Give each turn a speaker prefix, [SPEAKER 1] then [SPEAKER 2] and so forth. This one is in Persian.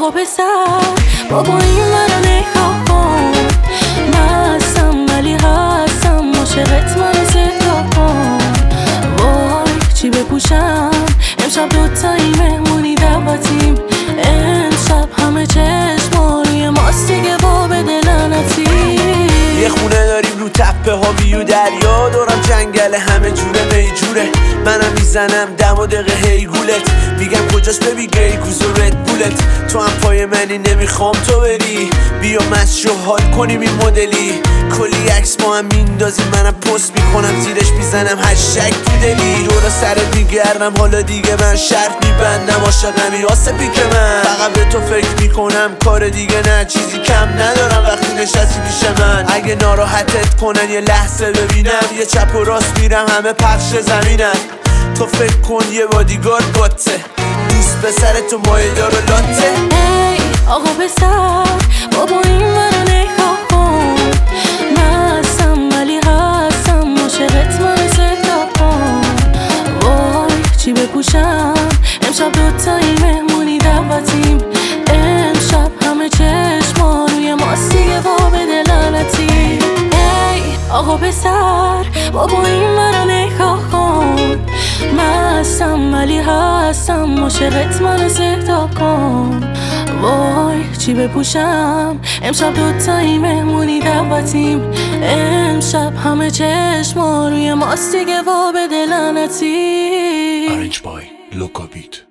[SPEAKER 1] آقا پسر بابا این منو نگاه کن، مستم ولی هستم عاشقت، منو صدا کن. وای چی بپوشم امشب دوتایی مهمونی دعوتیم، امشب همه چشما روی ماست دیگه، باب دلنتی.
[SPEAKER 2] یه خونه داریم رو تپه ها ویو دریا، دورم جنگل همه جوره میجوره، منم میزنم دم و دقیقه هی گولت، میگم کجاست ببی گی گوز و رد بولت، تو هم پای منی نمیخوام تو بری، بیا مشو حال کنیم این مدلی، کلی عکس با هم میندازیم منم پست میکنم زیرش میزنم هشتگ تو دلی، دورا سرت میگردم حالا دیگه من شرط میبندم، عاشقمی واسه پیک من، فقط به تو فکر میکنم کار دیگه نه، چیزی کم ندارم وقتی نشستی پیش من، اگه ناراحتت کنن یه لحظه ببینم، یه چپ و راست میرم همه پخش زمینن، تو فکر کن یه بادیگارد باته، دوست پسر تو مایه دار و لاته.
[SPEAKER 1] ای آقا پسر بابا این منو نگاه کن، مستم ولی هستم عاشقت، منو صدا کن. وای چی بپوشم امشب دوتایی مهمونی دعوتیم، امشب همه چشما روی ماست دیگه، باب دلنتی. ای آقا پسر بابا این منو نگاه کن، مستم ولی هستم عاشقت، منو صدا کن. وای چی بپوشم امشب دوتایی مهمونی دعوتیم، امشب همه چشما روی ماست دیگه، باب دلنتی.
[SPEAKER 2] Orange Boy, Loco Beat.